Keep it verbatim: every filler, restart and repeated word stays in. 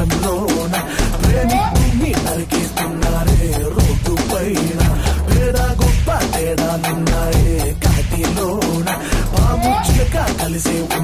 దేశంలోన ప్రేమికుని నరికిస్తున్నారే road పైన పేద గొప్ప తేడాలున్నాయే కాటిలోన పాము చిలక కలిసే